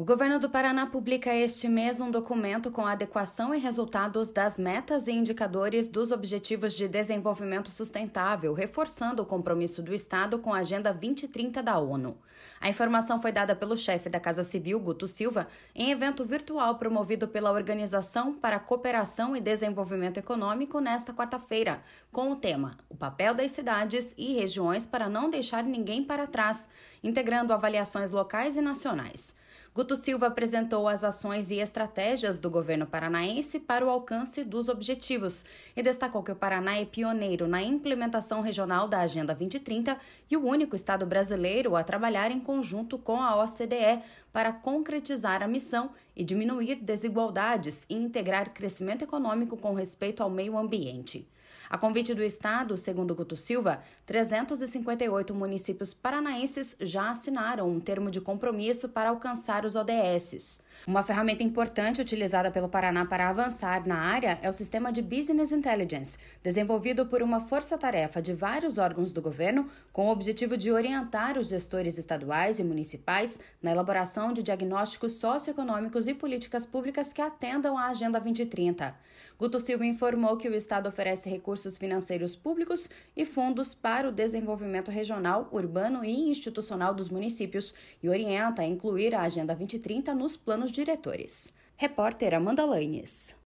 O governo do Paraná publica este mês um documento com a adequação e resultados das metas e indicadores dos Objetivos de Desenvolvimento Sustentável, reforçando o compromisso do Estado com a Agenda 2030 da ONU. A informação foi dada pelo chefe da Casa Civil, Guto Silva, em evento virtual promovido pela Organização para a Cooperação e Desenvolvimento Econômico nesta quarta-feira, com o tema O papel das cidades e regiões para não deixar ninguém para trás, integrando avaliações locais e nacionais. Guto Silva apresentou as ações e estratégias do governo paranaense para o alcance dos objetivos e destacou que o Paraná é pioneiro na implementação regional da Agenda 2030 e o único estado brasileiro a trabalhar em conjunto com a OCDE para concretizar a missão e diminuir desigualdades e integrar crescimento econômico com respeito ao meio ambiente. A convite do Estado, segundo Guto Silva, 358 municípios paranaenses já assinaram um termo de compromisso para alcançar os ODSs. Uma ferramenta importante utilizada pelo Paraná para avançar na área é o Sistema de Business Intelligence, desenvolvido por uma força-tarefa de vários órgãos do governo com o objetivo de orientar os gestores estaduais e municipais na elaboração de diagnósticos socioeconômicos e políticas públicas que atendam à Agenda 2030. Guto Silva informou que o Estado oferece recursos financeiros públicos e fundos para o desenvolvimento regional, urbano e institucional dos municípios e orienta a incluir a Agenda 2030 nos planos diretores. Repórter Amanda Lanes.